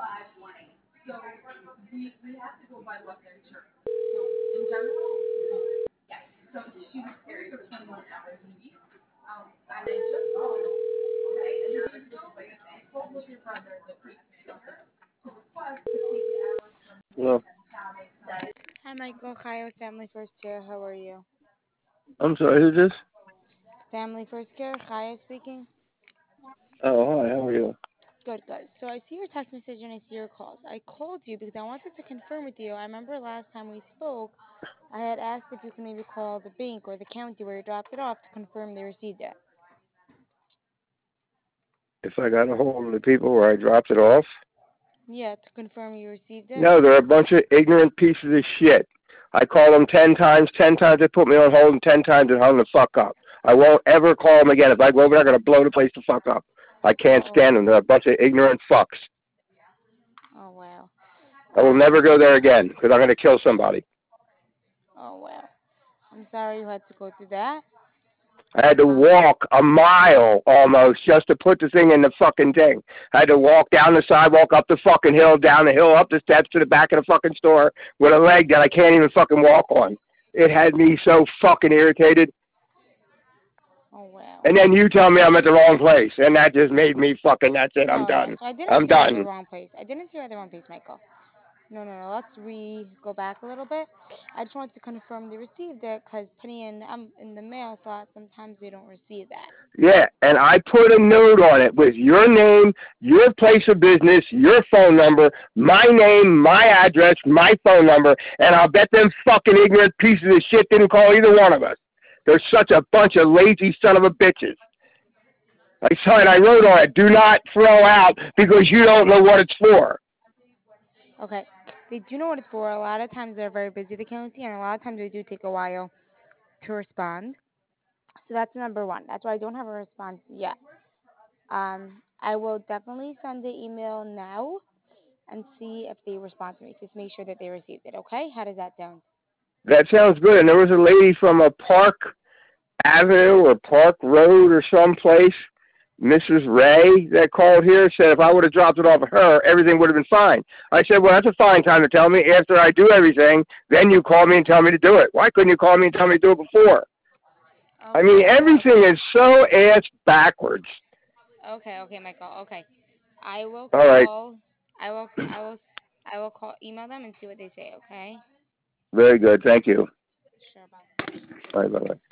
Well, Hi, Michael. Kyle with Family First Care. How are you? I'm sorry, who's this? Family First Care. Kaya speaking. Oh, hi, how are you? Good, good. So I see your text message and I see your calls. I called you because I wanted to confirm with you. I remember last time we spoke, I had asked if you could maybe call the bank or the county where you dropped it off to confirm they received it. If I got a hold of the people where I dropped it off? Yeah, to confirm you received it. No, they're a bunch of ignorant pieces of shit. I called them 10 times they put me on hold, and 10 times they hung the fuck up. I won't ever call them again. If I go over there, I'm going to blow the place the fuck up. I can't Oh, stand them. They're a bunch of ignorant fucks. oh wow. I will never go there again because I'm going to kill somebody. Oh wow. I'm sorry you had to go through that. I had to Um, walk a mile almost just to put the thing in the fucking thing. I had to walk down the sidewalk, up the fucking hill, down the hill, up the steps to the back of the fucking store with a leg that I can't even fucking walk on. It had me so fucking irritated. oh wow. And then you tell me I'm at the wrong place, and that just made me fucking, that's it, I'm No, no. done. So I didn't I'm see you at the done. wrong place. I didn't see you at the wrong place, Michael. No, no, no. Let's go back a little bit. I just wanted to confirm they received it because Penny and in the mail thought sometimes they don't receive that. Yeah, and I put a note on it with your name, your place of business, your phone number, my name, my address, my phone number, and I'll bet them fucking ignorant pieces of shit didn't call either one of us. They're such a bunch of lazy son of a bitches. I saw it, I wrote on it, do not throw out because you don't know what it's for. Okay, they do know what it's for. A lot of times they're very busy, the county, and a lot of times they do take a while to respond. So that's number one. That's why I don't have a response yet. I will definitely send the email now and see if they respond to me. Just make sure that they received it. Okay? How does that sound? That sounds good. And there was a lady from a Park Avenue or Park Road or someplace, Mrs. Ray, that called here, said if I would have dropped it off of her, everything would have been fine. I said, well, that's a fine time to tell me. After I do everything, then you call me and tell me to do it. Why couldn't you call me and tell me to do it before? I Okay, mean, okay, everything okay. is so ass backwards. Okay, okay, Michael. Okay. I will All right. call. I will call, email them and see what they say. Okay. Very good. Thank you. Sure. Bye. All right, bye-bye.